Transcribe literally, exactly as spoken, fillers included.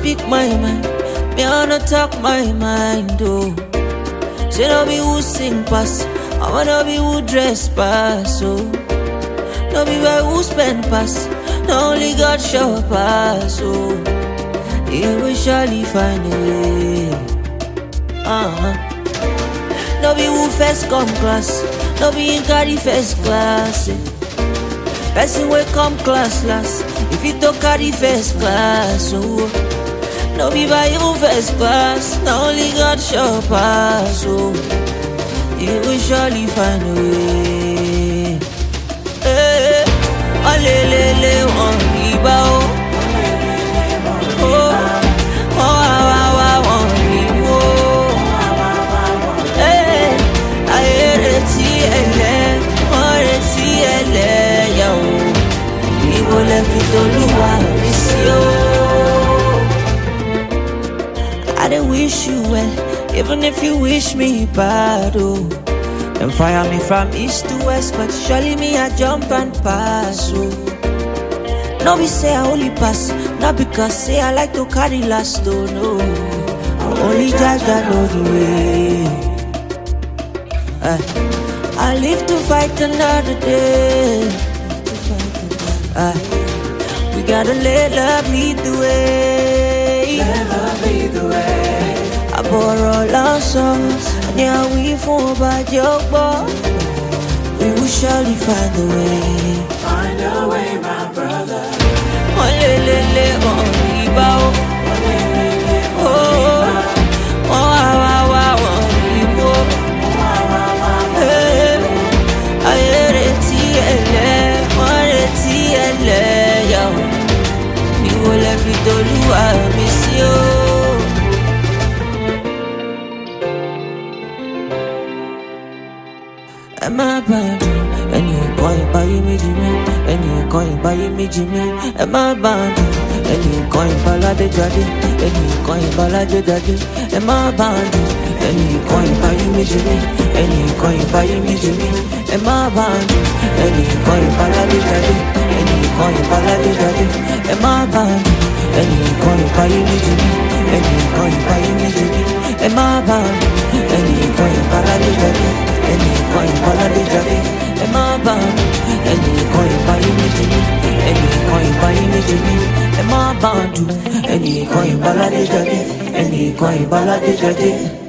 speak my mind, me I wanna talk my mind, oh. Say no be who sing pass, I wanna be who dress pass, oh. No be by who spend pass, no only God show pass, oh. He will surely find a way, uh-huh. No be who first come class, no be in carry first class, eh. Person will come class last, if you don't carry first class, oh. No be by you first class, no only God show pass, oh. You will surely find a way. Hey, oh, le, le, le, oh, liba, oh. Oh, oh, ah, ah, ah, oh, libo. Hey, I hear it, T-L-E, oh, it, T-L-E, yo. Libo, left it to Lua, miss you. I don't wish you well, even if you wish me bad, oh. And fire me from east to west, but surely me I jump and pass, oh. No be say I only pass, not because say I like to carry last, oh no. I only judge that know the way. uh, I live to fight another day. uh, We gotta let love lead the way. Let love lead the way. I borrow our songs, and yeah, we fall by your boy. We will surely find a way. Find a way, my brother. Oh, le, le, le, oh, liba, oh. Oh, oh, ah, ah, ah, oh, libo. Hey, I hear it, T-L-E, oh, it, T-L-E, yo. Me will let it to you, I miss you. Ẹ má bàdùn, ẹni nǹkan ìbáyé méjì mi, ẹni nǹkan ìbáyé méjì mi. Ẹ má bàdùn, ẹni nǹkan ìbáládé jáde, ẹni nǹkan ìbáládé jáde. Ẹ má bàdùn, ẹni nǹkan ìbáyé méjì mi, ẹni nǹkan ìbáyé méjì mi. Ẹ má bàdùn, ẹni nǹkan ìbáládé jáde, ẹni nǹkan ìbáládé jáde. Ẹ má bàdùn, ẹni nǹkan ìbáyé méjì mi, ẹni nǹkan ìbáyé méjì mi. Ẹ má bàdùn, ẹni nǹkan ìbáládé jáde. Ẹni kan ìbáládé jáde, ẹ má bà á. Ẹni kan ìbáyé méjì ní, ẹni kan ìbáyé méjì ní. Ẹ má bà á dùn. Ẹni kan ìbáládé jáde, ẹni kan ìbáládé jáde.